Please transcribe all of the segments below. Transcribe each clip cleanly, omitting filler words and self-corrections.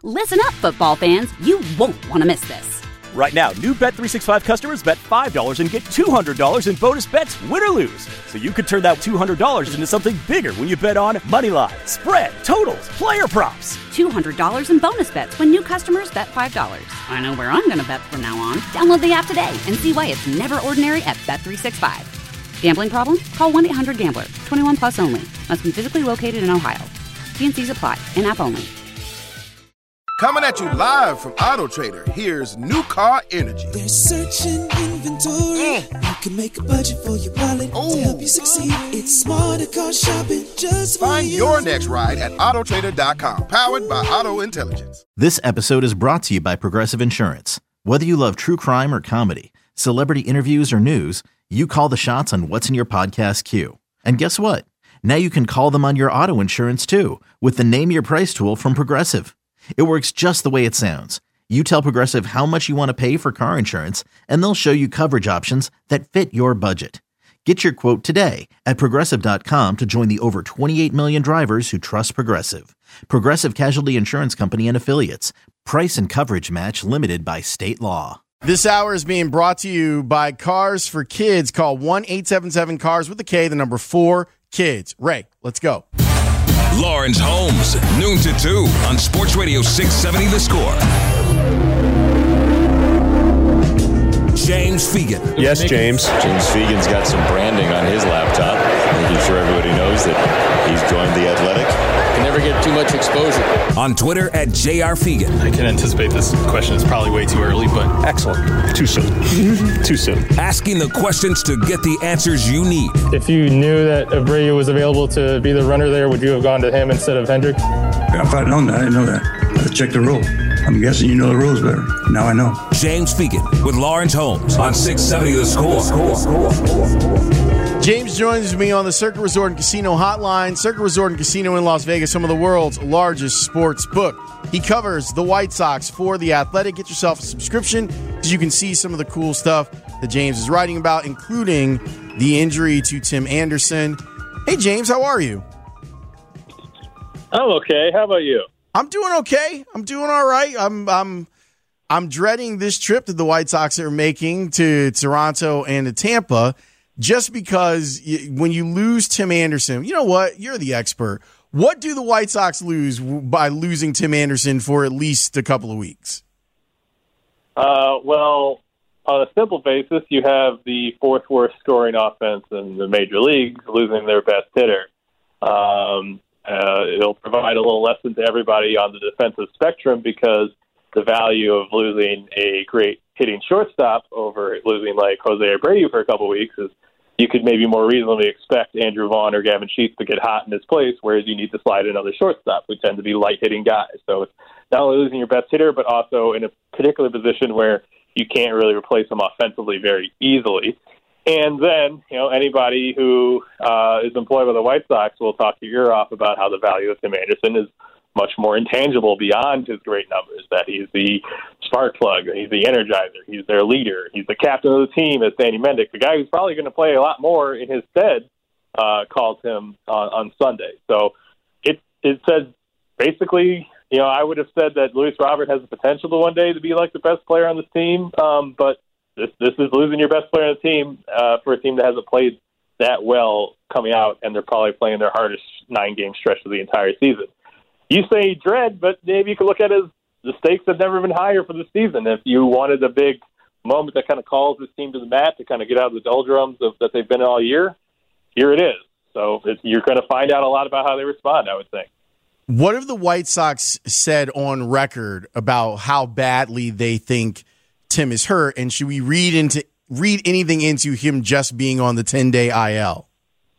Listen up, football fans. You won't want to miss this. Right now, new Bet365 customers bet $5 and get $200 in bonus bets, win or lose. So you could turn that $200 into something bigger when you bet on money line, spread, totals, player props. $200 in bonus bets when new customers bet $5. I know where I'm going to bet from now on. Download the app today and see why it's never ordinary at Bet365. Gambling problem? Call 1-800-GAMBLER. 21 plus only. Must be physically located in Ohio. T&Cs apply. In-app only. Coming at you live from Auto Trader, here's New Car Energy. They're searching inventory. You can make a budget for your wallet to help you succeed. It's smarter car shopping just for Find you. your next ride at autotrader.com. Powered by Auto Intelligence. This episode is brought to you by Progressive Insurance. Whether you love true crime or comedy, celebrity interviews or news, you call the shots on what's in your podcast queue. And guess what? Now you can call them on your auto insurance too with the Name Your Price tool from Progressive. It works just the way it sounds. You tell Progressive how much you want to pay for car insurance, and they'll show you coverage options that fit your budget. Get your quote today at Progressive.com to join the over 28 million drivers who trust Progressive. Progressive Casualty Insurance Company and Affiliates. Price and coverage match limited by state law. This hour is being brought to you by Cars for Kids. Call 1-877-CARS with a K, the number 4 kids. Ray, let's go. Lawrence Holmes, noon to 2 on Sports Radio 670 The Score. James Fegan. Yes, James. James Fegan's got some branding on his laptop, making sure everybody knows that he's joined The Athletic. Can never get too much exposure. On Twitter at JR Fegan. I can anticipate this question is probably way too early, but excellent. Too soon. Too soon. Asking the questions to get the answers you need. If you knew that Abreu was available to be the runner there, would you have gone to him instead of Hendrick? If I'd known that, I didn't know that. Let's check the rule. I'm guessing you know the rules better. Now I know. James Fegan with Lawrence Holmes on 670 The Score. James joins me on the Circuit Resort and Casino hotline. Circuit Resort and Casino in Las Vegas, some of the world's largest sports book. He covers the White Sox for The Athletic. Get yourself a subscription because you can see some of the cool stuff that James is writing about, including the injury to Tim Anderson. Hey, James, how are you? I'm okay. How about you? I'm doing okay. I'm doing all right. I'm dreading this trip that the White Sox are making to Toronto and to Tampa, just because when you lose Tim Anderson, you know what? You're the expert. What do the White Sox lose by losing Tim Anderson for at least a couple of weeks? Well, on a simple basis, you have the fourth worst scoring offense in the major leagues, losing their best hitter. It'll provide a little lesson to everybody on the defensive spectrum, because the value of losing a great hitting shortstop over losing like Jose Abreu for a couple of weeks is you could maybe more reasonably expect Andrew Vaughn or Gavin Sheets to get hot in his place, whereas you need to slide another shortstop, who tend to be light-hitting guys. So it's not only losing your best hitter, but also in a particular position where you can't really replace him offensively very easily. And then, anybody who is employed by the White Sox will talk your ear off about how the value of Tim Anderson is much more intangible beyond his great numbers, that he's the spark plug, he's the energizer, he's their leader, he's the captain of the team, as Sandy Mendick, the guy who's probably going to play a lot more in his stead, called him on Sunday. So it says basically, I would have said that Luis Robert has the potential to one day to be like the best player on this team, but this is losing your best player on the team for a team that hasn't played that well coming out, and they're probably playing their hardest 9-game stretch of the entire season. You say dread, but maybe you could look at it as the stakes have never been higher for the season. If you wanted a big moment that kind of calls this team to the mat to kind of get out of the doldrums that they've been all year, here it is. So you're going to find out a lot about how they respond, I would think. What have the White Sox said on record about how badly they think Tim is hurt, and should we read anything into him just being on the 10-day IL?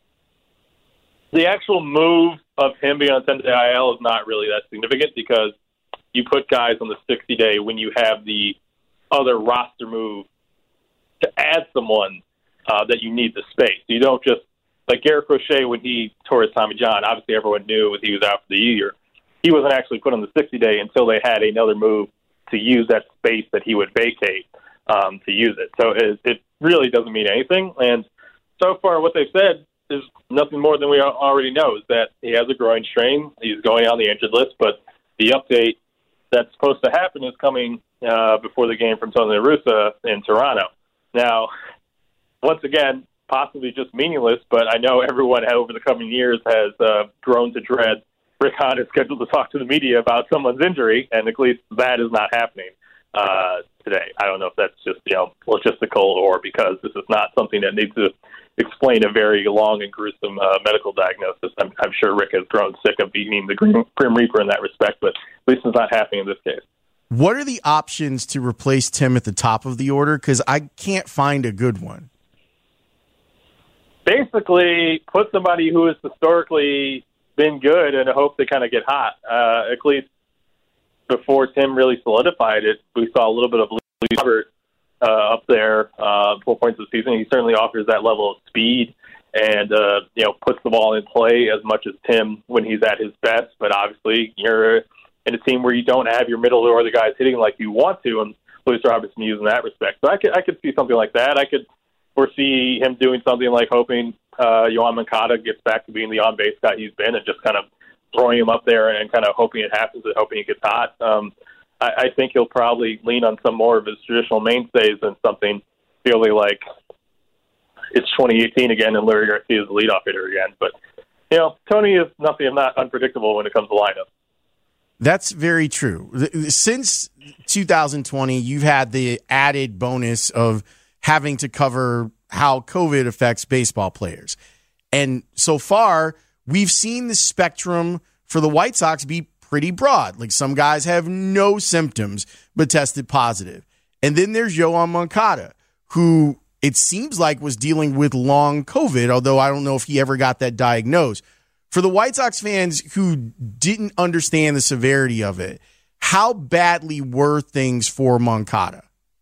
The actual move of him being on 10-day IL is not really that significant, because you put guys on the 60-day when you have the other roster move to add someone that you need the space. You don't just, like Garrett Crochet, when he tore his Tommy John, obviously everyone knew he was out for the year. He wasn't actually put on the 60-day until they had another move to use that space that he would vacate to use it. So it really doesn't mean anything. And so far what they've said is nothing more than we already know, is that he has a groin strain. He's going on the injured list, but the update that's supposed to happen is coming before the game from Tony La Russa in Toronto. Now, once again, possibly just meaningless, but I know everyone over the coming years has grown to dread Rick Hahn is scheduled to talk to the media about someone's injury, and at least that is not happening today. I don't know if that's just logistical or because this is not something that needs to explain a very long and gruesome medical diagnosis. I'm sure Rick has grown sick of being the Grim Reaper in that respect, but at least it's not happening in this case. What are the options to replace Tim at the top of the order? Because I can't find a good one. Basically, put somebody who has historically been good and hope they kind of get hot. At least before Tim really solidified it, we saw a little bit of Lee Robert up there, 4 points of the season. He certainly offers that level of speed and puts the ball in play as much as Tim when he's at his best. But obviously, you're in a team where you don't have your middle order guys hitting like you want to, and Luis Robertson used in that respect. So I could see something like that. I could foresee him doing something like hoping Yoan Moncada gets back to being the on-base guy he's been and just kind of throwing him up there and kind of hoping it happens and hoping he gets hot. I think he'll probably lean on some more of his traditional mainstays than something purely like it's 2018 again and Larry Garcia is the leadoff hitter again. But, Tony is not unpredictable when it comes to lineup. That's very true. Since 2020, you've had the added bonus of having to cover how COVID affects baseball players. And so far, we've seen the spectrum for the White Sox be pretty broad. Like some guys have no symptoms but tested positive. And then there's Yoan Moncada, who it seems like was dealing with long COVID, although I don't know if he ever got that diagnosed. For the White Sox fans who didn't understand the severity of it, how badly were things for Moncada?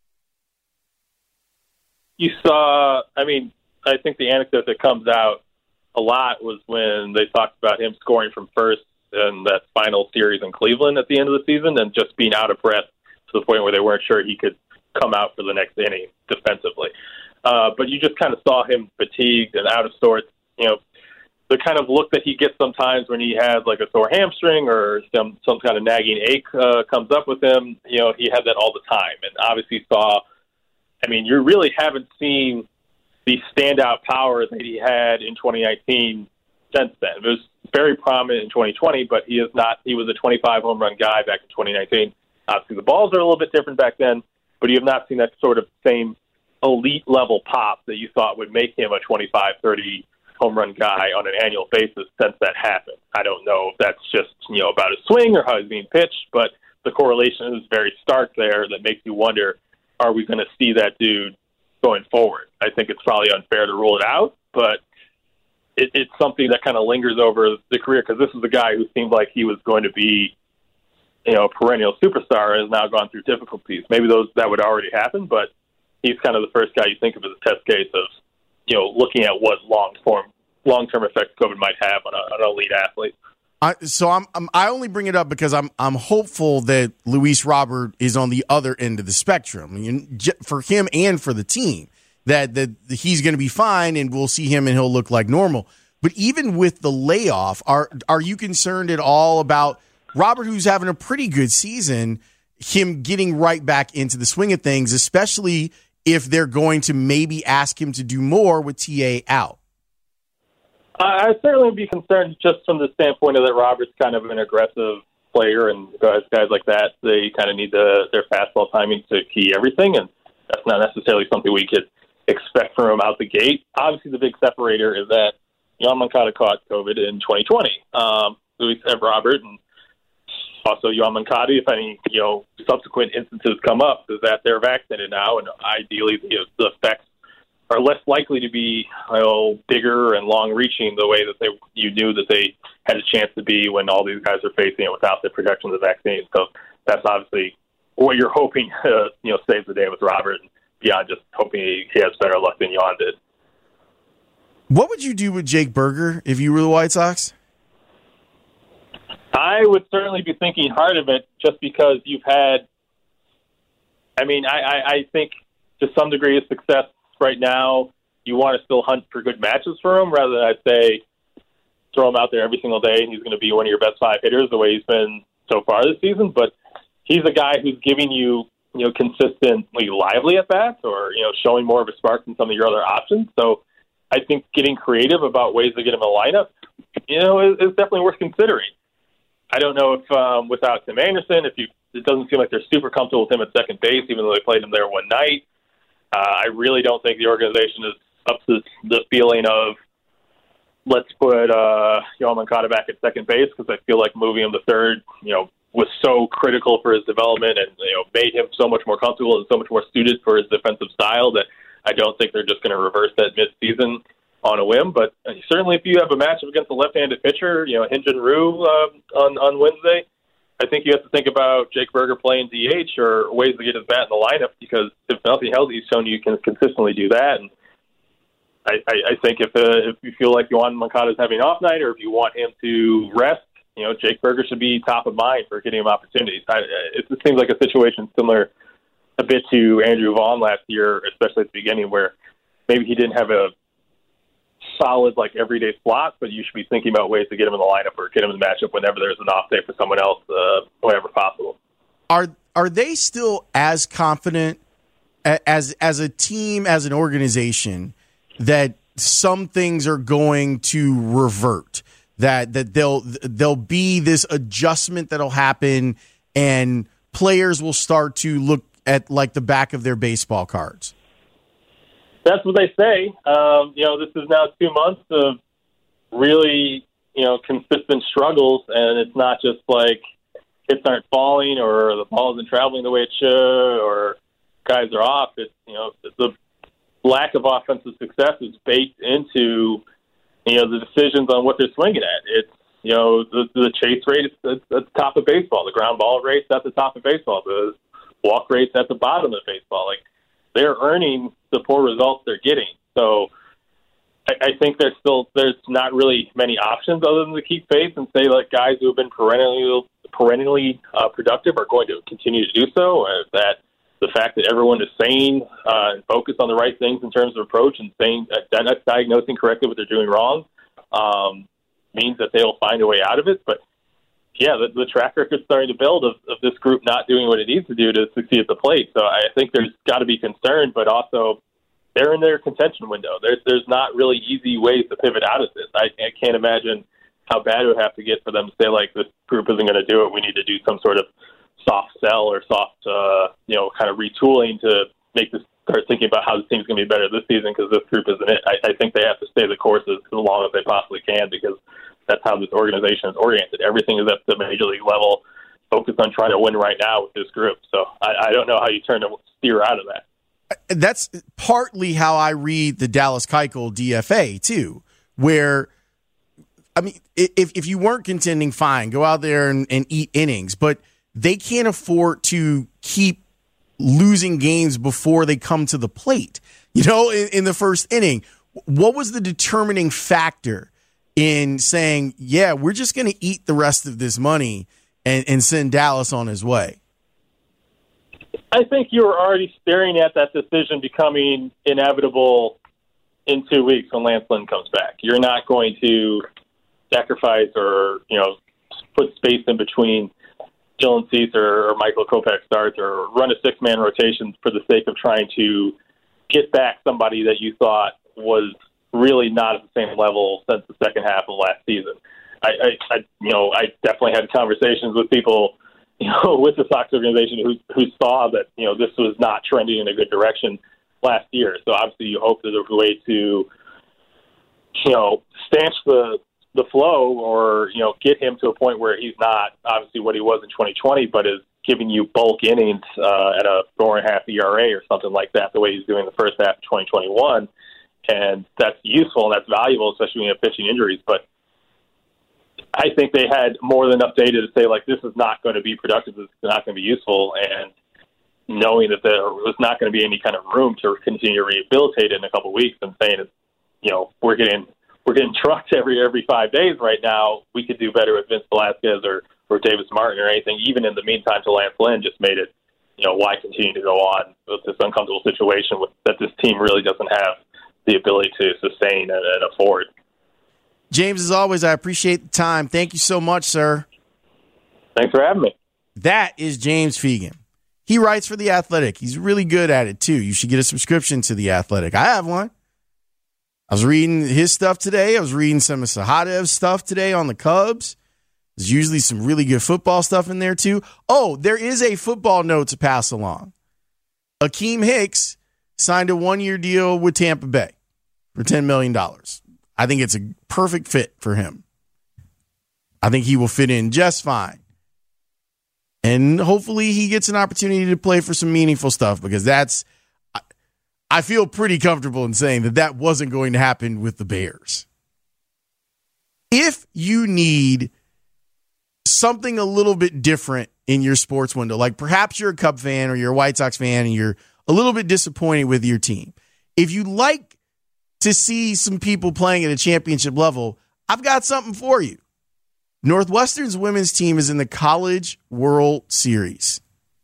You saw, I think the anecdote that comes out a lot was when they talked about him scoring from first in that final series in Cleveland at the end of the season and just being out of breath to the point where they weren't sure he could come out for the next inning defensively. But you just kind of saw him fatigued and out of sorts. The kind of look that he gets sometimes when he has like a sore hamstring or some kind of nagging ache comes up with him. He had that all the time, and obviously saw. You really haven't seen the standout power that he had in 2019 since then. It was very prominent in 2020, but he is not. He was a 25 home run guy back in 2019. Obviously, the balls are a little bit different back then, but you have not seen that sort of same elite level pop that you thought would make him a 25, 30 home run guy on an annual basis since that happened. I don't know if that's just about his swing or how he's being pitched, but the correlation is very stark there that makes you wonder, are we going to see that dude going forward? I think it's probably unfair to rule it out, but it's something that kind of lingers over the career because this is a guy who seemed like he was going to be a perennial superstar and has now gone through difficulties. Maybe that would already happen, but he's kind of the first guy you think of as a test case of looking at what long-term effects COVID might have on an elite athlete. I only bring it up because I'm hopeful that Luis Robert is on the other end of the spectrum for him and for the team, that he's going to be fine and we'll see him and he'll look like normal. But even with the layoff, are you concerned at all about Robert, who's having a pretty good season, him getting right back into the swing of things, especially if they're going to maybe ask him to do more with TA out? I'd certainly be concerned just from the standpoint of that Robert's kind of an aggressive player, and guys like that, they kind of need their fastball timing to key everything, and that's not necessarily something we could expect from him out the gate. Obviously, the big separator is that Yoan Moncada caught COVID in 2020. Luis and Robert, and also Yoan Moncada, if any subsequent instances come up, is that they're vaccinated now, and ideally the effects are less likely to be bigger and long-reaching the way that you knew that they had a chance to be when all these guys are facing it without the protection of the vaccine. So that's obviously what you're hoping saves the day with Robert, and beyond just hoping he has better luck than Yoan did. What would you do with Jake Burger if you were the White Sox? I would certainly be thinking hard of it just because you've had – I think to some degree of success right now, you want to still hunt for good matches for him rather than, I'd say, throw him out there every single day and he's going to be one of your best five hitters the way he's been so far this season. But he's a guy who's giving you, consistently lively at bats or, showing more of a spark than some of your other options. So I think getting creative about ways to get him in the lineup, is definitely worth considering. I don't know if without Tim Anderson, it doesn't seem like they're super comfortable with him at second base, even though they played him there one night. I really don't think the organization is up to the feeling of let's put Yoan Moncada back at second base, because I feel like moving him to third, was so critical for his development and, made him so much more comfortable and so much more suited for his defensive style that I don't think they're just going to reverse that midseason on a whim. But certainly if you have a matchup against a left-handed pitcher, Hyun-Jin Ryu on Wednesday, I think you have to think about Jake Burger playing DH or ways to get his bat in the lineup, because if nothing else, he's shown you can consistently do that. And I think if you feel like Yoan Moncada is having an off night, or if you want him to rest, Jake Burger should be top of mind for getting him opportunities. It seems like a situation similar a bit to Andrew Vaughn last year, especially at the beginning, where maybe he didn't have a solid, everyday slot, but you should be thinking about ways to get him in the lineup or get him in the matchup whenever there's an off day for someone else, whenever possible. Are they still as confident as a team, as an organization, that some things are going to revert? That there'll be this adjustment that'll happen, and players will start to look at the back of their baseball cards? That's what they say. This is now 2 months of really, consistent struggles, and it's not just like hits aren't falling or the ball isn't traveling the way it should or guys are off. It's, the lack of offensive success is baked into the decisions on what they're swinging at. It's, the chase rate is at the top of baseball. The ground ball rate's at the top of baseball. The walk rate's at the bottom of baseball. They're earning the poor results they're getting. So I think there's not really many options other than to keep faith and say, guys who have been perennially productive are going to continue to do so. That the fact that everyone is sane and focused on the right things in terms of approach and diagnosing correctly what they're doing wrong means that they'll find a way out of it. But, yeah, the track record's starting to build of this group not doing what it needs to do to succeed at the plate. So I think there's got to be concern, but also they're in their contention window. There's not really easy ways to pivot out of this. I can't imagine how bad it would have to get for them to say, this group isn't going to do it. We need to do some sort of soft sell or soft, kind of retooling to make this start thinking about how the team's going to be better this season, because this group isn't it. I think they have to stay the course as long as they possibly can, because that's how this organization is oriented. Everything is at the major league level, focused on trying to win right now with this group. So I don't know how you steer out of that. That's partly how I read the Dallas Keuchel DFA, too, where, if you weren't contending, fine, go out there and eat innings, but they can't afford to keep losing games before they come to the plate. In the first inning, what was the determining factor in saying, yeah, we're just going to eat the rest of this money and send Dallas on his way? I think you were already staring at that decision becoming inevitable in 2 weeks when Lance Lynn comes back. You're not going to sacrifice or, put space in between Dylan Cease or Michael Kopech starts or run a six-man rotation for the sake of trying to get back somebody that you thought was really not at the same level since the second half of last season. I definitely had conversations with people, with the Sox organization who saw that, this was not trending in a good direction last year. So obviously you hope that there's a way to, stanch the flow or, get him to a point where he's not obviously what he was in 2020, but is giving you bulk innings at a 4.5 ERA or something like that, the way he's doing the first half of 2021. And that's useful and that's valuable, especially when you have pitching injuries. But I think they had more than enough data to say, this is not going to be productive, this is not going to be useful, and knowing that there was not going to be any kind of room to continue to rehabilitate it in a couple of weeks and saying, we're getting trucked every 5 days right now. We could do better with Vince Velasquez or Davis Martin or anything. Even in the meantime, to Lance Lynn just made it, why continue to go on with this uncomfortable situation that this team really doesn't have the ability to sustain and afford. James, as always, I appreciate the time. Thank you so much, sir. Thanks for having me. that is James Fegan. He writes for The Athletic. He's really good at it, too. You should get a subscription to The Athletic. I have one. I was reading his stuff today. I was reading some of Sahadev's stuff today on the Cubs. There's usually some really good football stuff in there, too. Oh, there is a football note to pass along. Akeem Hicks signed a one-year deal with Tampa Bay for $10 million. I think it's a perfect fit for him. I think he will fit in just fine. And hopefully he gets an opportunity to play for some meaningful stuff, because I feel pretty comfortable in saying that wasn't going to happen with the Bears. If you need something a little bit different in your sports window, like perhaps you're a Cub fan or you're a White Sox fan and you're a little bit disappointed with your team, if you like to see some people playing at a championship level, I've got something for you. Northwestern's women's team is in the College World Series.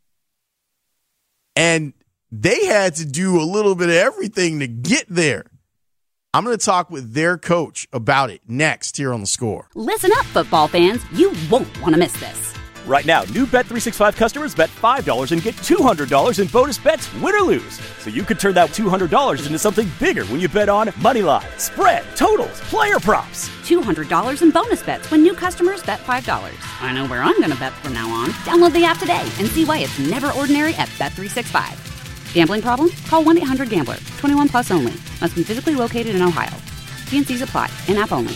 And they had to do a little bit of everything to get there. I'm going to talk with their coach about it next here on The Score. Listen up, football fans. You won't want to miss this. Right now, new Bet365 customers bet $5 and get $200 in bonus bets, win or lose. So you could turn that $200 into something bigger when you bet on Moneyline, spread, totals, player props. $200 in bonus bets when new customers bet $5. I know where I'm going to bet from now on. Download the app today and see why it's never ordinary at Bet365. Gambling problem? Call 1-800-GAMBLER. 21 plus only. Must be physically located in Ohio. T&Cs apply. In-app only.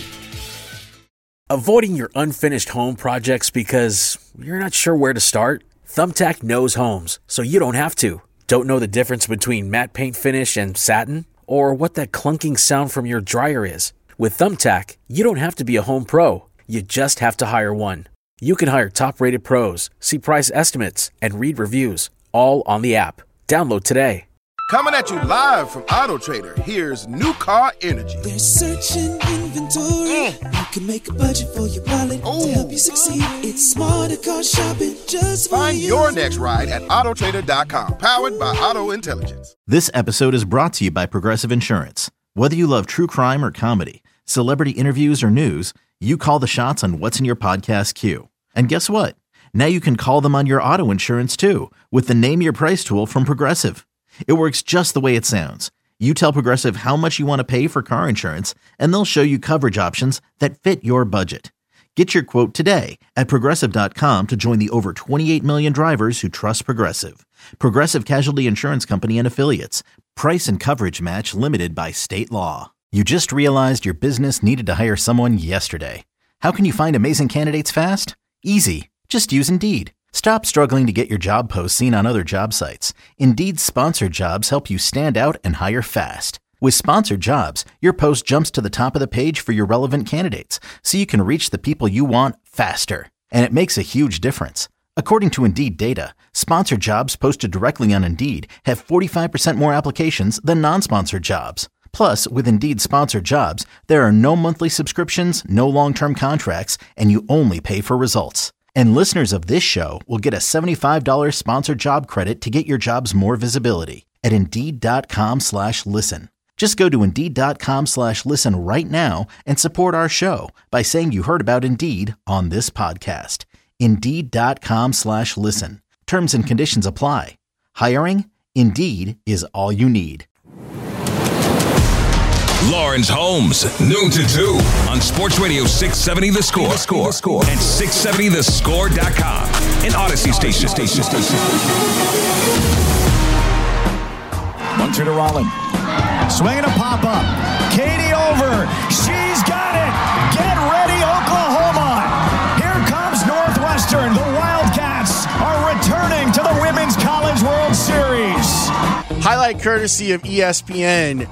Avoiding your unfinished home projects because you're not sure where to start? Thumbtack knows homes, so you don't have to. Don't know the difference between matte paint finish and satin? Or what that clunking sound from your dryer is? With Thumbtack, you don't have to be a home pro. You just have to hire one. You can hire top-rated pros, see price estimates, and read reviews, all on the app. Download today. Coming at you live from Auto Trader, here's New Car Energy. They're searching inventory. You can make a budget for your wallet to help you succeed. It's smarter car shopping just for Find you. your next ride at autotrader.com. Powered by Auto Intelligence. This episode is brought to you by Progressive Insurance. Whether you love true crime or comedy, celebrity interviews or news, you call the shots on what's in your podcast queue. And guess what? Now you can call them on your auto insurance too with the Name Your Price tool from Progressive. It works just the way it sounds. You tell Progressive how much you want to pay for car insurance, and they'll show you coverage options that fit your budget. Get your quote today at Progressive.com to join the over 28 million drivers who trust Progressive. Progressive Casualty Insurance Company and Affiliates. Price and coverage match limited by state law. You just realized your business needed to hire someone yesterday. How can you find amazing candidates fast? Easy. Just use Indeed. Stop struggling to get your job posts seen on other job sites. Indeed's sponsored jobs help you stand out and hire fast. With sponsored jobs, your post jumps to the top of the page for your relevant candidates, so you can reach the people you want faster. And it makes a huge difference. According to Indeed data, sponsored jobs posted directly on Indeed have 45% more applications than non-sponsored jobs. Plus, with Indeed sponsored jobs, there are no monthly subscriptions, no long-term contracts, and you only pay for results. And listeners of this show will get a $75 sponsored job credit to get your jobs more visibility at Indeed.com/listen. Just go to Indeed.com/listen right now and support our show by saying you heard about Indeed on this podcast. Indeed.com/listen. Terms and conditions apply. Hiring? Indeed is all you need. Lawrence Holmes, noon to 2 on Sports Radio 670 The Score. And 670thescore.com. An Odyssey station. 1-2 to Rolling. Swinging a pop-up. Katie over. She's got it. Get ready, Oklahoma. Here comes Northwestern. The Wildcats are returning to the Women's College World Series. Highlight courtesy of ESPN.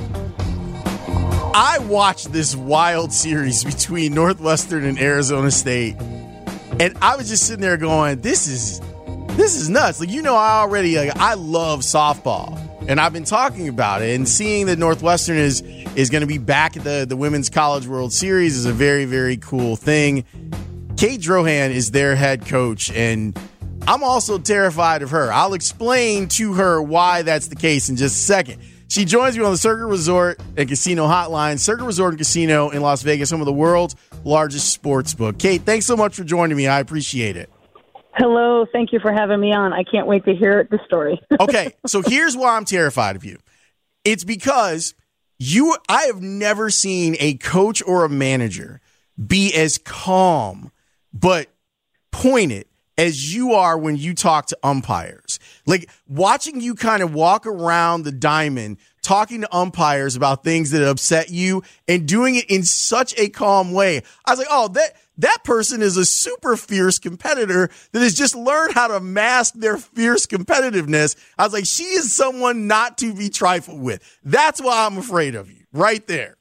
I watched this wild series between Northwestern and Arizona State, and I was just sitting there going, this is nuts. Like, I love softball, and I've been talking about it, and seeing that Northwestern is going to be back at the Women's College World Series is a very, very cool thing. Kate Drohan is their head coach, and I'm also terrified of her. I'll explain to her why that's the case in just a second. She joins me on the Circuit Resort and Casino Hotline. Circuit Resort and Casino in Las Vegas, home of the world's largest sports book. Kate, thanks so much for joining me. I appreciate it. Hello. Thank you for having me on. I can't wait to hear the story. Okay, so here's why I'm terrified of you. It's because I have never seen a coach or a manager be as calm but pointed as you are when you talk to umpires. Like, watching you kind of walk around the diamond talking to umpires about things that upset you and doing it in such a calm way. I was like, oh, that person is a super fierce competitor that has just learned how to mask their fierce competitiveness. I was like, she is someone not to be trifled with. That's why I'm afraid of you right there.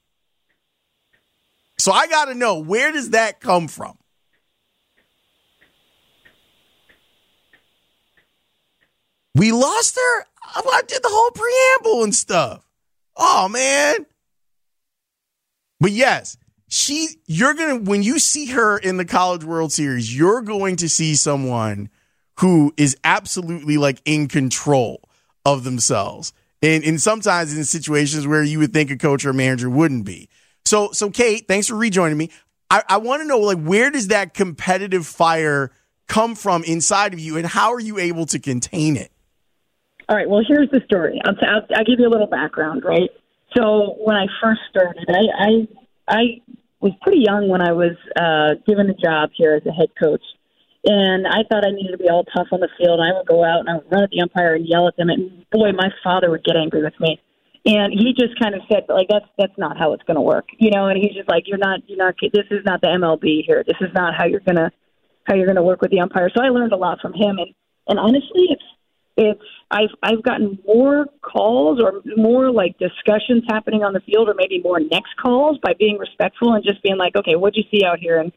So I got to know, where does that come from? We lost her? I did the whole preamble and stuff. Oh, man. But yes, when you see her in the College World Series, you're going to see someone who is absolutely like in control of themselves. And sometimes in situations where you would think a coach or a manager wouldn't be. So Kate, thanks for rejoining me. I want to know, like, where does that competitive fire come from inside of you, and how are you able to contain it? All right, well, here's the story. I'll give you a little background, right? So when I first started, I was pretty young when I was given a job here as a head coach. And I thought I needed to be all tough on the field. I would go out and I would run at the umpire and yell at them. And, boy, my father would get angry with me. And he just kind of said, like, that's not how it's going to work. You know, and he's just like, this is not the MLB here. This is not how you're going to work with the umpire. So I learned a lot from him. And honestly, I've gotten more calls or more like discussions happening on the field, or maybe more next calls by being respectful and just being like, okay, what'd you see out here? And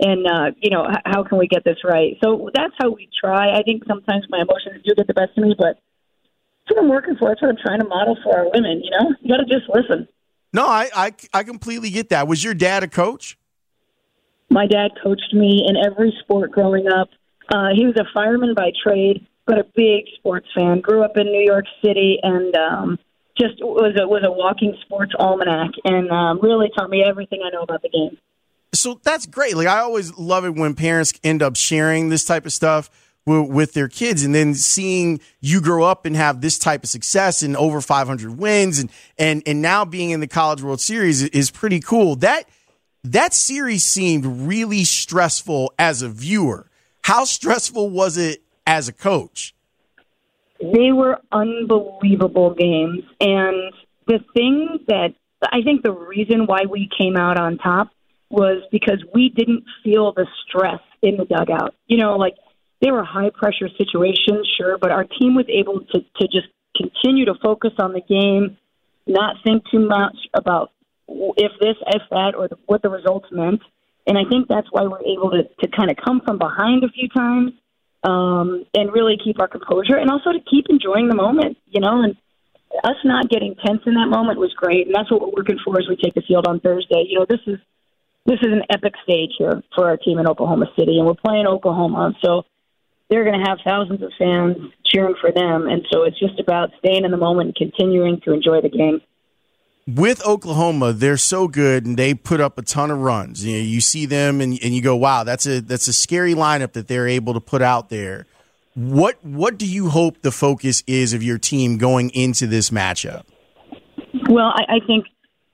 how can we get this right? So that's how we try. I think sometimes my emotions do get the best of me, but that's what I'm working for. That's what I'm trying to model for our women. You know, you got to just listen. No, I completely get that. Was your dad a coach? My dad coached me in every sport growing up. He was a fireman by trade, but a big sports fan. Grew up in New York City and just was a walking sports almanac, and really taught me everything I know about the game. So that's great. Like, I always love it when parents end up sharing this type of stuff with their kids, and then seeing you grow up and have this type of success and over 500 wins and now being in the College World Series is pretty cool. That series seemed really stressful as a viewer. How stressful was it as a coach? They were unbelievable games. And the thing that I think the reason why we came out on top was because we didn't feel the stress in the dugout. You know, like, they were high-pressure situations, sure, but our team was able to just continue to focus on the game, not think too much about if this, if that, or what the results meant. And I think that's why we're able to kind of come from behind a few times and really keep our composure, and also to keep enjoying the moment, you know. And us not getting tense in that moment was great, and that's what we're working for as we take the field on Thursday. You know, this is an epic stage here for our team in Oklahoma City, and we're playing Oklahoma, so they're going to have thousands of fans cheering for them, and so it's just about staying in the moment and continuing to enjoy the game. With Oklahoma, they're so good, and they put up a ton of runs. You know, you see them, and you go, "Wow, that's a scary lineup that they're able to put out there." What do you hope the focus is of your team going into this matchup? Well, I think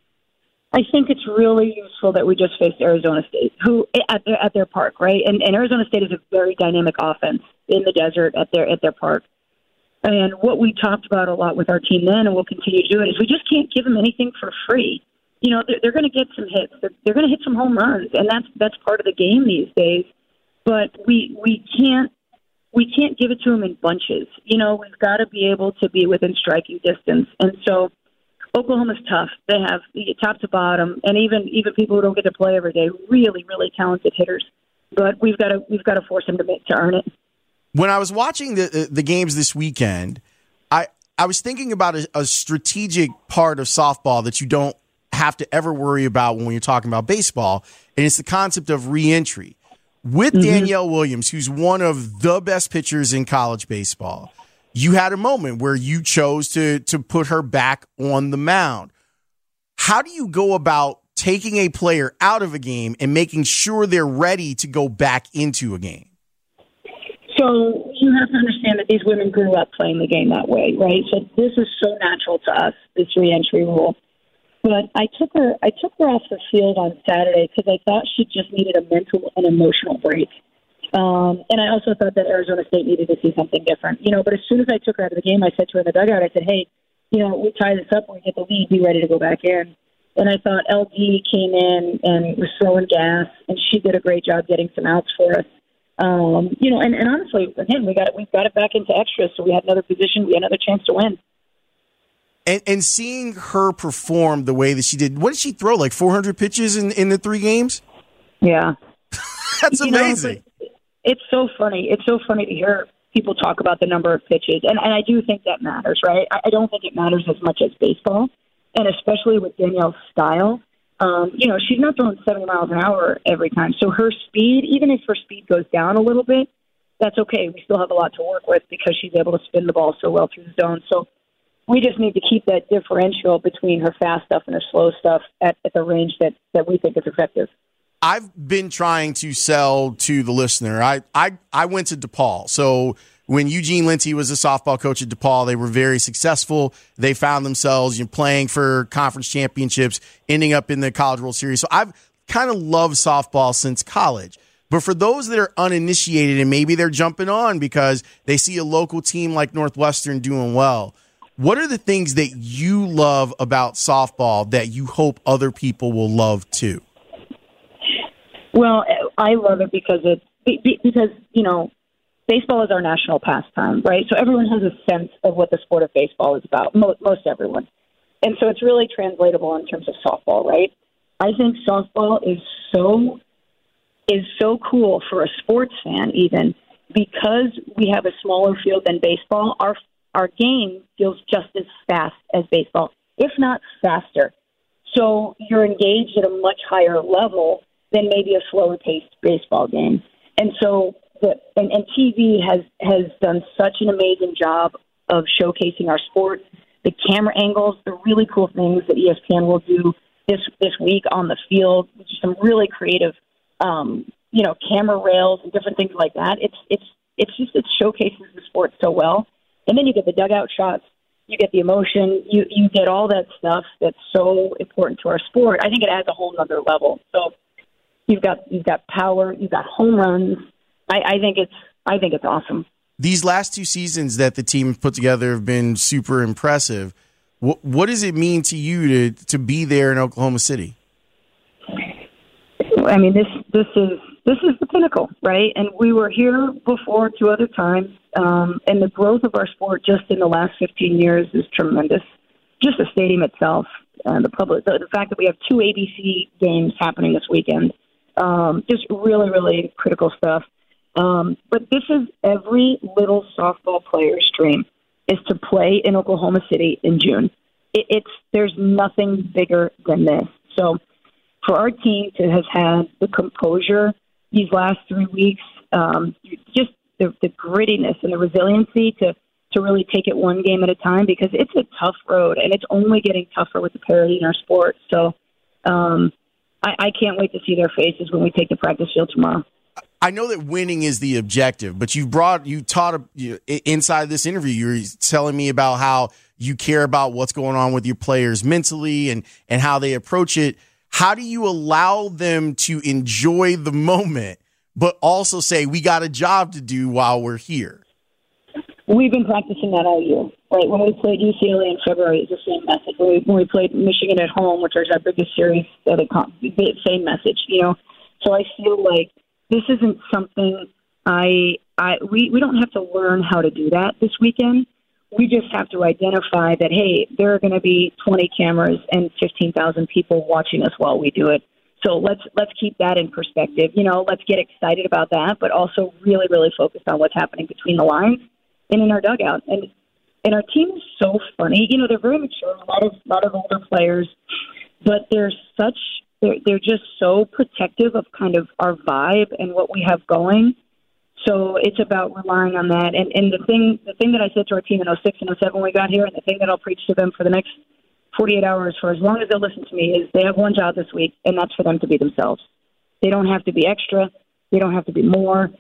it's really useful that we just faced Arizona State, who at their park, right? And Arizona State is a very dynamic offense in the desert at their park. And what we talked about a lot with our team then, and we'll continue to do it, is we just can't give them anything for free. You know, they're going to get some hits. They're going to hit some home runs, and that's part of the game these days. But we can't give it to them in bunches. You know, we've got to be able to be within striking distance. And so Oklahoma's tough. They have top to bottom, and even people who don't get to play every day, really, really talented hitters. But we've got to force them to earn it. When I was watching the games this weekend, I was thinking about a strategic part of softball that you don't have to ever worry about when you're talking about baseball, and it's the concept of reentry. With Danielle Williams, who's one of the best pitchers in college baseball, you had a moment where you chose to put her back on the mound. How do you go about taking a player out of a game and making sure they're ready to go back into a game? So you have to understand that these women grew up playing the game that way, right? So this is so natural to us, this re-entry rule. But I took her off the field on Saturday because I thought she just needed a mental and emotional break. And I also thought that Arizona State needed to see something different. But as soon as I took her out of the game, I said to her in the dugout, I said, hey, we tie this up, we get the lead, be ready to go back in. And I thought LD came in and was throwing gas, and she did a great job getting some outs for us. And honestly, again, we've got it back into extras, so we had another position, we had another chance to win. And seeing her perform the way that she did, what did she throw, like 400 pitches in the 3 games? Yeah. That's amazing. It's so funny. It's so funny to hear people talk about the number of pitches. And I do think that matters, right? I don't think it matters as much as baseball, and especially with Danielle's style. She's not throwing 70 miles an hour every time. So her speed, even if her speed goes down a little bit, that's okay. We still have a lot to work with because she's able to spin the ball so well through the zone. So we just need to keep that differential between her fast stuff and her slow stuff at the range that we think is effective. I've been trying to sell to the listener. I went to DePaul. So when Eugene Lindsey was the softball coach at DePaul, they were very successful. They found themselves playing for conference championships, ending up in the College World Series. So I've kind of loved softball since college. But for those that are uninitiated and maybe they're jumping on because they see a local team like Northwestern doing well, what are the things that you love about softball that you hope other people will love too? Well, I love it because baseball is our national pastime, right? So everyone has a sense of what the sport of baseball is about, most everyone. And so it's really translatable in terms of softball, right? I think softball is so cool for a sports fan even because we have a smaller field than baseball. Our game feels just as fast as baseball, if not faster. So you're engaged at a much higher level than maybe a slower-paced baseball game. And so and TV has done such an amazing job of showcasing our sport, the camera angles, the really cool things that ESPN will do this week on the field, which is some really creative, camera rails and different things like that. It showcases the sport so well. And then you get the dugout shots, you get the emotion, you get all that stuff that's so important to our sport. I think it adds a whole nother level. So you've got power, you've got home runs. I think it's awesome. These last 2 seasons that the team put together have been super impressive. What does it mean to you to be there in Oklahoma City? I mean, this is the pinnacle, right? And we were here before 2 other times, and the growth of our sport just in the last 15 years is tremendous. Just the stadium itself, the public, the fact that we have 2 ABC games happening this weekend, just really, really critical stuff. But this is every little softball player's dream, is to play in Oklahoma City in June. There's nothing bigger than this. So for our team to have had the composure these last 3 weeks, just the grittiness and the resiliency to really take it one game at a time, because it's a tough road and it's only getting tougher with the parity in our sport. So I can't wait to see their faces when we take the practice field tomorrow. I know that winning is the objective, but inside this interview, you're telling me about how you care about what's going on with your players mentally and how they approach it. How do you allow them to enjoy the moment, but also say, we got a job to do while we're here? We've been practicing that all year, right? When we played UCLA in February, it's the same message. When we played Michigan at home, which is our biggest series, same message, So I feel like this isn't something we don't have to learn how to do that this weekend. We just have to identify that, hey, there are going to be 20 cameras and 15,000 people watching us while we do it. So let's keep that in perspective. Let's get excited about that, but also really, really focused on what's happening between the lines and in our dugout. And our team is so funny. They're very mature, a lot of older players, but they're just so protective of kind of our vibe and what we have going. So it's about relying on that. And the thing that I said to our team in 06 and 07 when we got here, and the thing that I'll preach to them for the next 48 hours for as long as they'll listen to me, is they have one job this week, and that's for them to be themselves. They don't have to be extra. They don't have to be more.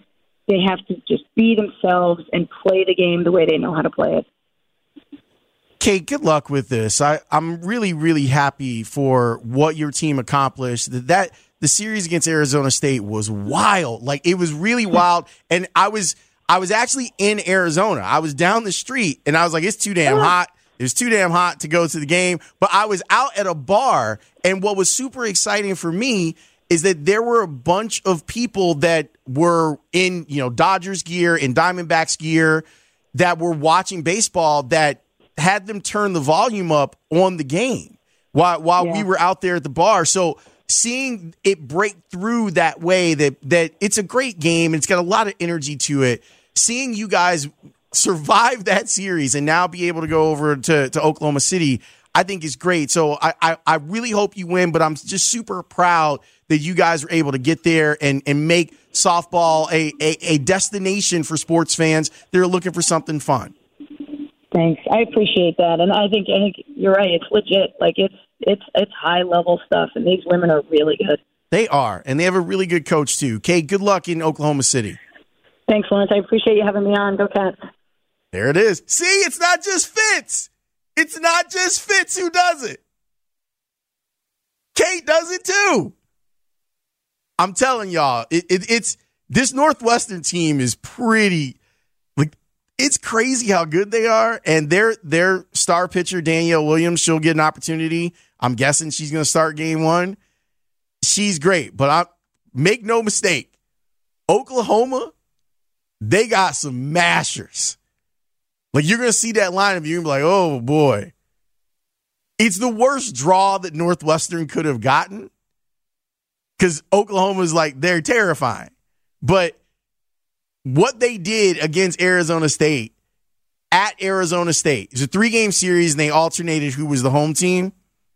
They have to just be themselves and play the game the way they know how to play it. Kate, good luck with this. I'm really, really happy for what your team accomplished. That the series against Arizona State was wild. Like, it was really wild. And I was actually in Arizona. I was down the street, and I was like, it's too damn hot. It was too damn hot to go to the game. But I was out at a bar, and what was super exciting for me is that there were a bunch of people that were in, Dodgers gear, in Diamondbacks gear, that were watching baseball that had them turn the volume up on the game while we were out there at the bar. So seeing it break through that way, that it's a great game, and it's got a lot of energy to it. Seeing you guys survive that series and now be able to go over to Oklahoma City, I think is great. So I really hope you win, but I'm just super proud that you guys were able to get there and make softball a destination for sports fans that are looking for something fun. Thanks. I appreciate that. And I think you're right. It's legit. Like, it's high level stuff, and these women are really good. They are, and they have a really good coach too. Kate, good luck in Oklahoma City. Thanks, Lawrence. I appreciate you having me on. Go Cats. There it is. See, it's not just Fitz. It's not just Fitz who does it. Kate does it too. I'm telling y'all, it's this Northwestern team is pretty. It's crazy how good they are, and their star pitcher, Danielle Williams, she'll get an opportunity. I'm guessing she's going to start game one. She's great, but make no mistake, Oklahoma, they got some mashers. Like, you're going to see that lineup, you're going to be like, oh, boy. It's the worst draw that Northwestern could have gotten because Oklahoma's like, they're terrifying. But what they did against Arizona State at Arizona State, it's a 3-game series, and they alternated who was the home team.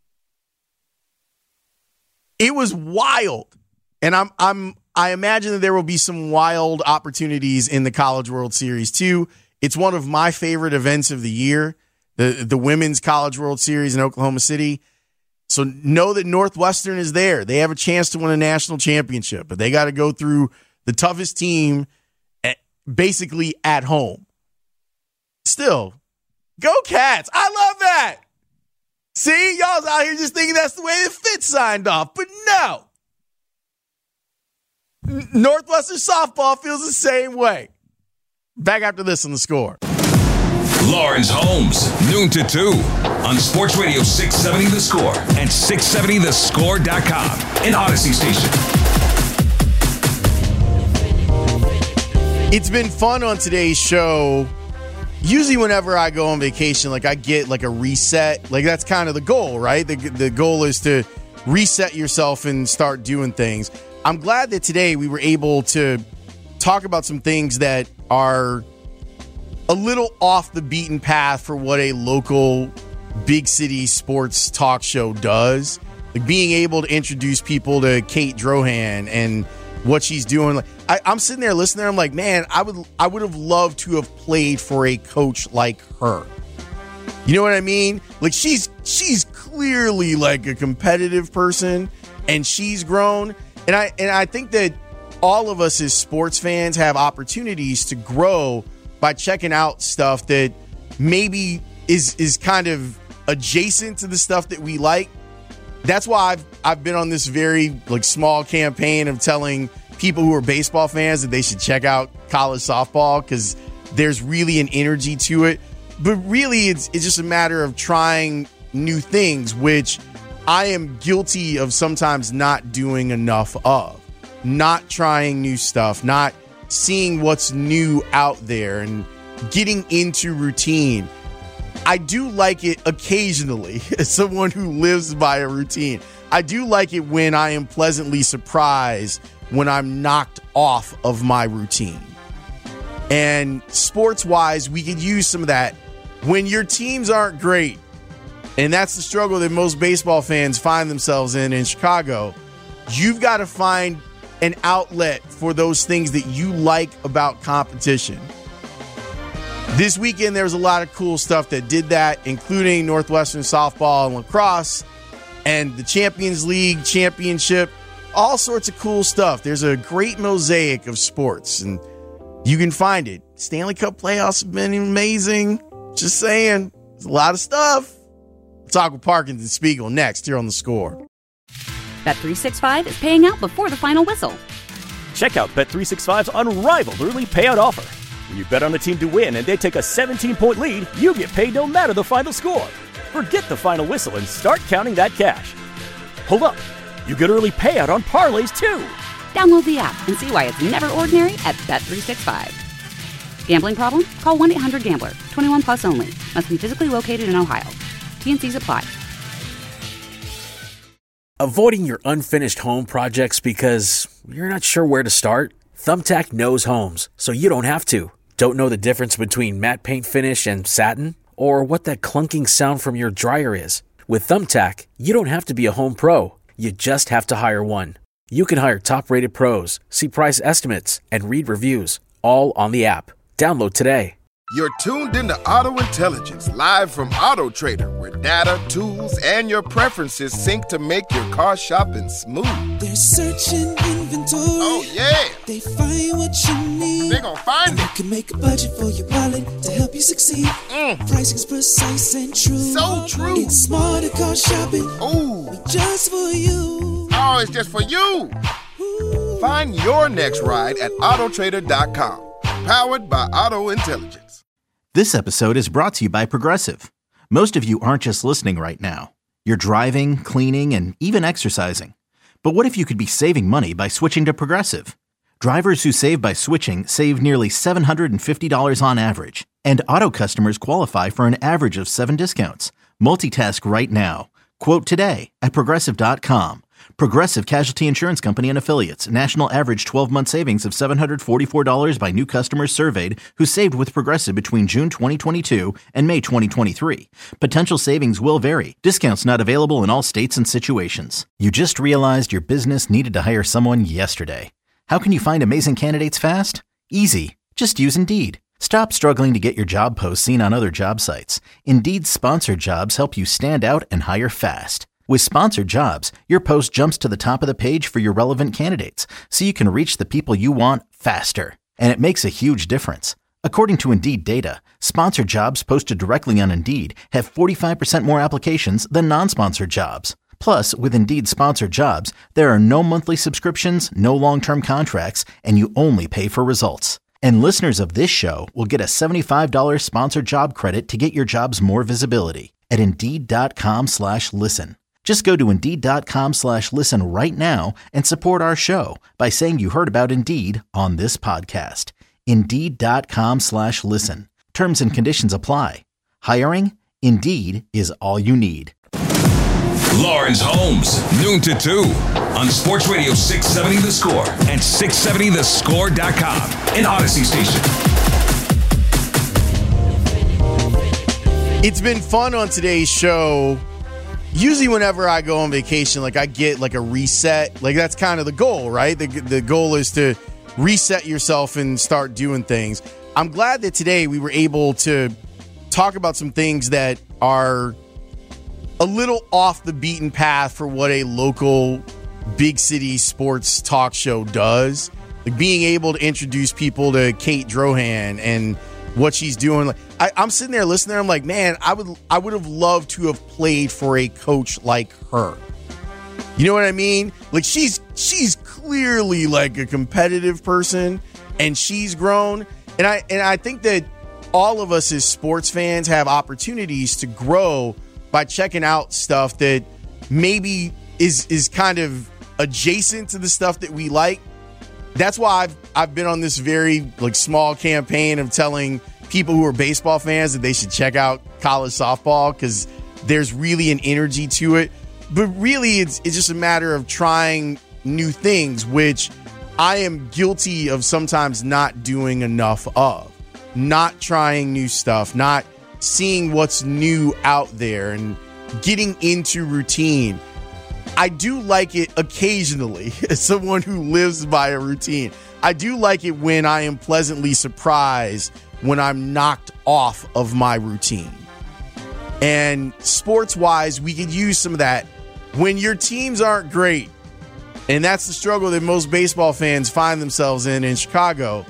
It was wild. And I imagine that there will be some wild opportunities in the College World Series too. It's one of my favorite events of the year, the Women's College World Series in Oklahoma City. So know that Northwestern is there. They have a chance to win a national championship, but they got to go through the toughest team basically at home. Still, go Cats. I love that. See, y'all's out here just thinking that's the way the Fitz signed off, but no. Northwestern softball feels the same way. Back after this on The Score. Lawrence Holmes, noon to 2 on Sports Radio 670 The Score and 670thescore.com, an Odyssey station. It's been fun on today's show. Usually whenever I go on vacation, like, I get like a reset. Like, that's kind of the goal, right? The goal is to reset yourself and start doing things. I'm glad that today we were able to talk about some things that are a little off the beaten path for what a local big city sports talk show does. Like, being able to introduce people to Kate Drohan and what she's doing. Like, I'm sitting there listening. I'm like, man, I would have loved to have played for a coach like her. You know what I mean? Like, she's clearly like a competitive person, and she's grown. And I think that all of us as sports fans have opportunities to grow by checking out stuff that maybe is kind of adjacent to the stuff that we like. That's why I've been on this very like small campaign of telling people who are baseball fans that they should check out college softball because there's really an energy to it. But really, it's just a matter of trying new things, which I am guilty of sometimes not doing enough of. Not trying new stuff, not seeing what's new out there and getting into routine. I do like it occasionally as someone who lives by a routine. I do like it when I am pleasantly surprised when I'm knocked off of my routine. And sports-wise, we could use some of that when your teams aren't great. And that's the struggle that most baseball fans find themselves in Chicago. You've got to find an outlet for those things that you like about competition. This weekend, there was a lot of cool stuff that did that, including Northwestern softball and lacrosse and the Champions League championship, all sorts of cool stuff. There's a great mosaic of sports, and You can find it. Stanley Cup playoffs have been amazing. Just saying. There's a lot of stuff. We'll talk with Parkins and Spiegel next here on The Score. Bet365 is paying out before the final whistle. Check out Bet365's unrivaled early payout offer. When you bet on a team to win and they take a 17-point lead, you get paid no matter the final score. Forget the final whistle and start counting that cash. Hold up. You get early payout on parlays, too. Download the app and see why it's never ordinary at Bet365. Gambling problem? Call 1-800-GAMBLER. 21 plus only. Must be physically located in Ohio. T&Cs apply. Avoiding your unfinished home projects because you're not sure where to start? Thumbtack knows homes, so you don't have to. Don't know the difference between matte paint finish and satin? Or what that clunking sound from your dryer is? With Thumbtack, you don't have to be a home pro. You just have to hire one. You can hire top-rated pros, see price estimates, and read reviews, all on the app. Download today. You're tuned into Auto Intelligence, live from Auto Trader, where data, tools, and your preferences sync to make your car shopping smooth. They're searching inventory. Oh, yeah. They find what you need. They're gonna find it. You can make a budget for your wallet to help you succeed. Pricing's precise and true. So true. It's smarter car shopping. Ooh. Just for you. Oh, it's just for you. Ooh. Find your next ride at autotrader.com. Powered by Auto Intelligence. This episode is brought to you by Progressive. Most of you aren't just listening right now. You're driving, cleaning, and even exercising. But what if you could be saving money by switching to Progressive? Drivers who save by switching save nearly $750 on average. And auto customers qualify for an average of 7 discounts. Multitask right now. Quote today at Progressive.com. Progressive Casualty Insurance Company and Affiliates. National average 12-month savings of $744 by new customers surveyed who saved with Progressive between June 2022 and May 2023. Potential savings will vary. Discounts not available in all states and situations. You just realized your business needed to hire someone yesterday. How can you find amazing candidates fast? Easy. Just use Indeed. Stop struggling to get your job posts seen on other job sites. Indeed's sponsored jobs help you stand out and hire fast. With sponsored jobs, your post jumps to the top of the page for your relevant candidates, so you can reach the people you want faster. And it makes a huge difference. According to Indeed data, sponsored jobs posted directly on Indeed have 45% more applications than non-sponsored jobs. Plus, with Indeed sponsored jobs, there are no monthly subscriptions, no long-term contracts, and you only pay for results. And listeners of this show will get a $75 sponsored job credit to get your jobs more visibility at Indeed.com/listen. Just go to Indeed.com/listen right now and support our show by saying you heard about Indeed on this podcast. Indeed.com/listen. Terms and conditions apply. Hiring? Indeed is all you need. Lawrence Holmes, noon to 2 on Sports Radio 670 The Score and 670thescore.com, an Odyssey station. It's been fun on today's show. Usually whenever I go on vacation, like I get like a reset. Like that's kind of the goal, right? The goal is to reset yourself and start doing things. I'm glad that today we were able to talk about some things that are a little off the beaten path for what a local big city sports talk show does. Like being able to introduce people to Kate Drohan and what she's doing. Like I'm sitting there listening to her, I'm like, man, I would have loved to have played for a coach like her. You know what I mean? Like she's clearly like a competitive person and she's grown. And I think that all of us as sports fans have opportunities to grow by checking out stuff that maybe is kind of adjacent to the stuff that we like. That's why I've been on this very like small campaign of telling people who are baseball fans that they should check out college softball because there's really an energy to it. But really, it's just a matter of trying new things, which I am guilty of sometimes not doing enough of. Not trying new stuff, not seeing what's new out there and getting into routine. I do like it occasionally as someone who lives by a routine. I do like it when I am pleasantly surprised when I'm knocked off of my routine. And sports-wise, we could use some of that when your teams aren't great. And that's the struggle that most baseball fans find themselves in Chicago.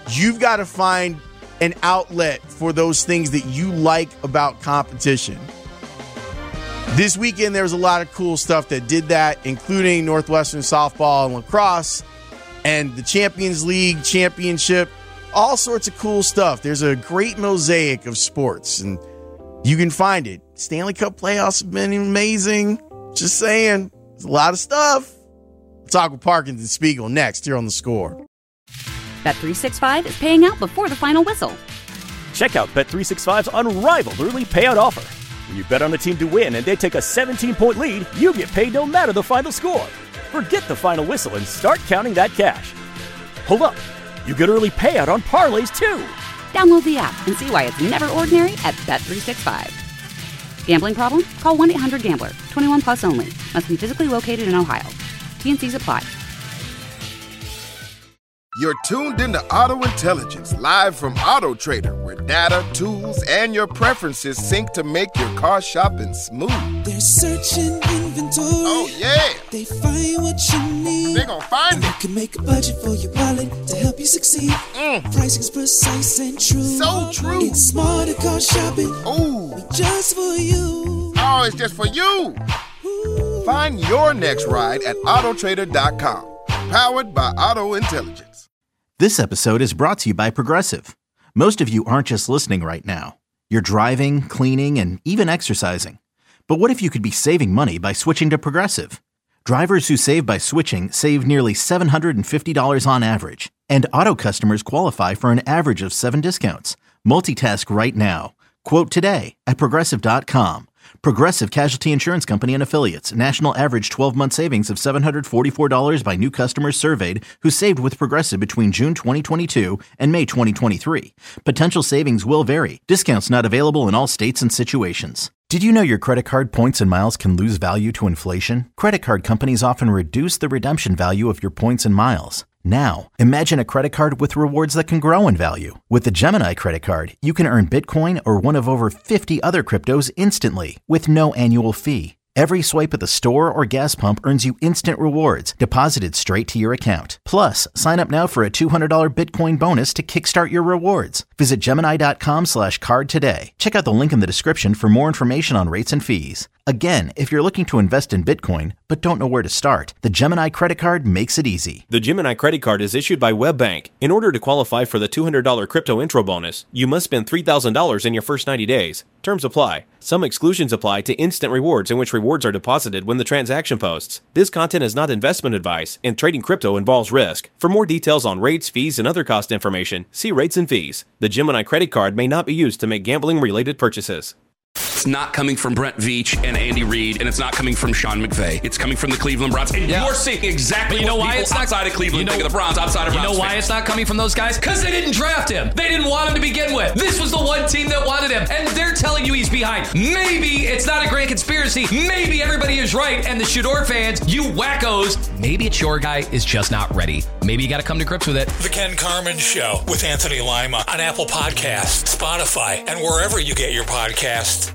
You've got to find an outlet for those things that you like about competition. This weekend, there was a lot of cool stuff that did that, including Northwestern softball and lacrosse and the Champions League championship, all sorts of cool stuff. There's a great mosaic of sports, and you can find it. Stanley Cup playoffs have been amazing. Just saying, there's a lot of stuff. We'll talk with Parkins and Spiegel next here on The Score. Bet365 is paying out before the final whistle. Check out Bet365's unrivaled early payout offer. When you bet on a team to win and they take a 17-point lead, you get paid no matter the final score. Forget the final whistle and start counting that cash. Hold up. You get early payout on parlays, too. Download the app and see why it's never ordinary at Bet365. Gambling problem? Call 1-800-GAMBLER. 21 plus only. Must be physically located in Ohio. T&Cs apply. You're tuned into Auto Intelligence, live from Auto Trader, where data, tools, and your preferences sync to make your car shopping smooth. They're searching inventory. Oh, yeah. They find what you need. They're gonna find it. You can make a budget for your wallet to help you succeed. Pricing's precise and true. So true. It's smarter car shopping. Ooh. Just for you. Oh, it's just for you. Ooh. Find your next ride at Autotrader.com. Powered by Auto Intelligence. This episode is brought to you by Progressive. Most of you aren't just listening right now. You're driving, cleaning, and even exercising. But what if you could be saving money by switching to Progressive? Drivers who save by switching save nearly $750 on average. And auto customers qualify for an average of 7 discounts. Multitask right now. Quote today at Progressive.com. Progressive Casualty Insurance Company and Affiliates. National average 12-month savings of $744 by new customers surveyed who saved with Progressive between June 2022 and May 2023. Potential savings will vary. Discounts not available in all states and situations. Did you know your credit card points and miles can lose value to inflation? Credit card companies often reduce the redemption value of your points and miles. Now, imagine a credit card with rewards that can grow in value. With the Gemini credit card, you can earn Bitcoin or one of over 50 other cryptos instantly with no annual fee. Every swipe at the store or gas pump earns you instant rewards deposited straight to your account. Plus, sign up now for a $200 Bitcoin bonus to kickstart your rewards. Visit Gemini.com/card today. Check out the link in the description for more information on rates and fees. Again, if you're looking to invest in Bitcoin but don't know where to start, the Gemini credit card makes it easy. The Gemini credit card is issued by WebBank. In order to qualify for the $200 crypto intro bonus, you must spend $3,000 in your first 90 days. Terms apply. Some exclusions apply to instant rewards, in which rewards are deposited when the transaction posts. This content is not investment advice, and trading crypto involves risk. For more details on rates, fees, and other cost information, see rates and fees. The Gemini credit card may not be used to make gambling-related purchases. It's not coming from Brent Veach and Andy Reid, and it's not coming from Sean McVay. It's coming from the Cleveland Browns. And you're seeing exactly what people it's outside of Cleveland think of the Browns, outside of Browns. You know why it's not coming from those guys? Because they didn't draft him. They didn't want him to begin with. This was the one team that wanted him, and they're telling you he's behind. Maybe it's not a grand conspiracy. Maybe everybody is right, and the Shador fans, you wackos, maybe it's your guy is just not ready. Maybe you got to come to grips with it. The Ken Carman Show with Anthony Lima on Apple Podcasts, Spotify, and wherever you get your podcasts.